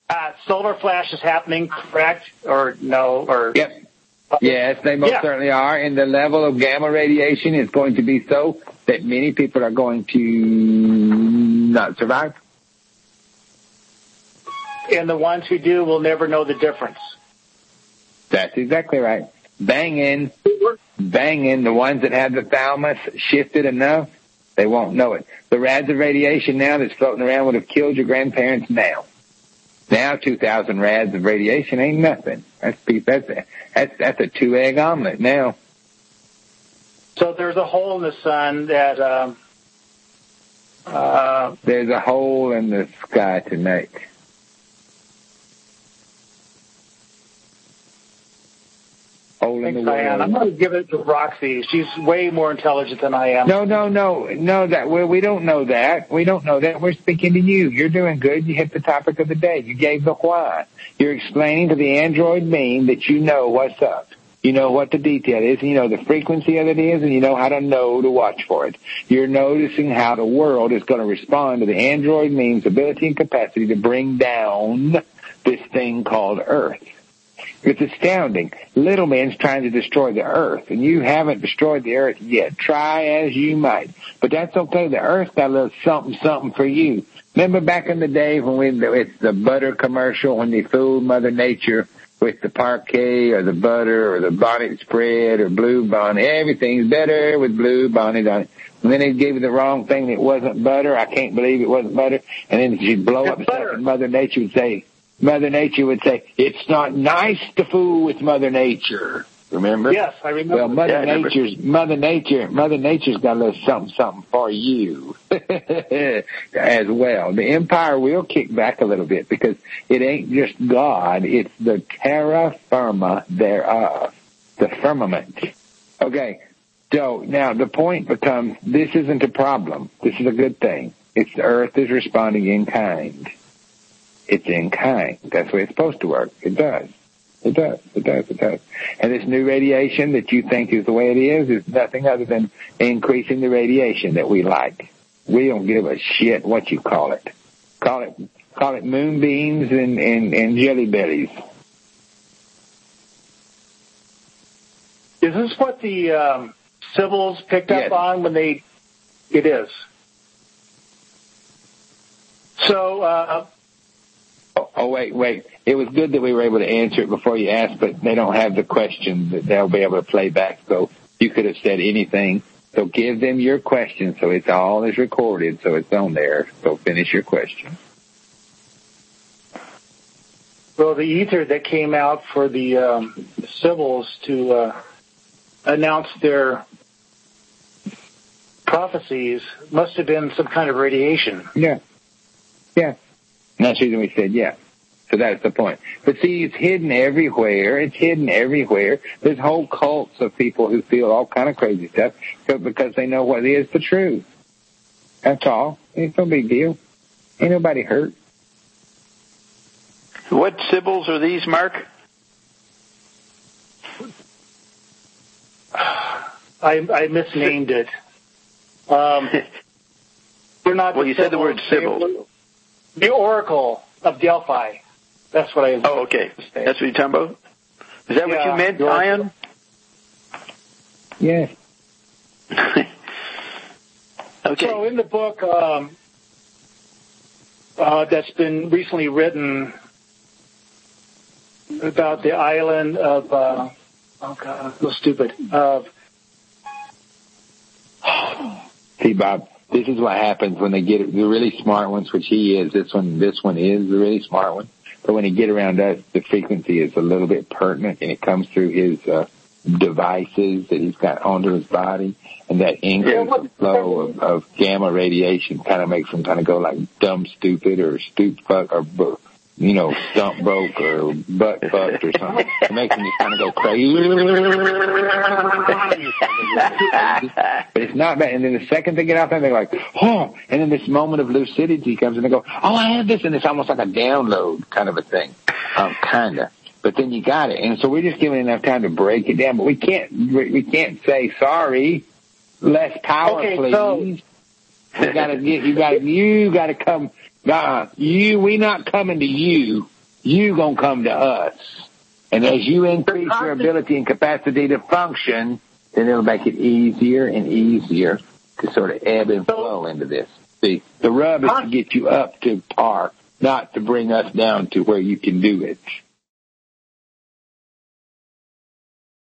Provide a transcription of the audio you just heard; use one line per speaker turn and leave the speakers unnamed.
Solar flash is happening, correct? Or no? Or
Yep. Yes, they most certainly are. And the level of gamma radiation is going to be so that many people are going to not survive.
And the ones who do will never know the difference.
That's exactly right. Bang in, the ones that have the thalamus shifted enough, they won't know it. The rads of radiation now that's floating around would have killed your grandparents now. Now 2,000 rads of radiation ain't nothing. That's a 2-egg omelet now.
So there's a hole in the sun that
there's a hole in the sky tonight. Hole in the world.
I'm going to give it to Roxy. She's way more intelligent than I am.
No. That we don't know that. We don't know that. We're speaking to you. You're doing good. You hit the topic of the day. You gave the why. You're explaining to the android being that you know what's up. You know what the detail is, and you know the frequency of it is, and you know how to know to watch for it. You're noticing how the world is going to respond to the android being's ability and capacity to bring down this thing called Earth. It's astounding. Little man's trying to destroy the Earth, and you haven't destroyed the Earth yet. Try as you might. But that's okay. The Earth got a little something for you. Remember back in the day when it's the butter commercial, when they fooled Mother Nature with the parquet or the butter or the bonnet spread or blue bonnet. Everything's better with blue bonnet on it. And then they gave you the wrong thing that wasn't butter. I can't believe it wasn't butter. And then she'd blow up stuff, and Mother Nature would say, it's not nice to fool with Mother Nature. Remember?
Yes, I remember.
Well, Mother Nature's got a little something for you as well. The empire will kick back a little bit because it ain't just God, it's the terra firma thereof, the firmament. Okay, so now the point becomes this isn't a problem. This is a good thing. It's the Earth is responding in kind. It's in kind. That's the way it's supposed to work. It does. It does. And this new radiation that you think is the way it is nothing other than increasing the radiation that we like. We don't give a shit what you call it. Call it moonbeams and jelly bellies.
Is this what the Civils picked up on when they... It is. So...
Oh, wait. It was good that we were able to answer it before you asked, but they don't have the question that they'll be able to play back, so you could have said anything. So give them your question so it's all is recorded, so it's on there. So finish your question.
Well, the ether that came out for the Civils to announce their prophecies must have been some kind of radiation.
Yeah. And that's the reason we said yeah. So that's the point. But see, it's hidden everywhere. There's whole cults of people who feel all kind of crazy stuff because they know what is the truth. That's all. It's no big deal. Ain't nobody hurt.
What Civils are these, Mark?
I misnamed it. We're not.
Well, you said the word Civil.
The Oracle of Delphi. That's what I.
Oh, okay. That's what you're talking about. Is that what you meant, Ian?
Yes.
Okay.
So in the book that's been recently written about the island of oh God, I'm so stupid.
See, Bob, this is what happens when they get the really smart ones, which he is. This one is the really smart one. But when he get around us, the frequency is a little bit pertinent, and it comes through his devices that he's got onto his body, and that increased flow of gamma radiation kind of makes him kind of go like dumb stupid or stoop fuck or stump broke or butt fucked or something. It makes him just kind of go crazy. But it's not bad. And then the second they get out there, they're like, oh. And then this moment of lucidity comes and they go, oh, I have this. And it's almost like a download kind of a thing. Kind of. But then you got it. And so we're just giving enough time to break it down. But we can't say, sorry, less power, please. So, you gotta come. We not coming to you. you going to come to us. And as you increase your ability and capacity to function, then it'll make it easier and easier to sort of ebb and flow into this. See, the rub is to get you up to par, not to bring us down to where you can do it.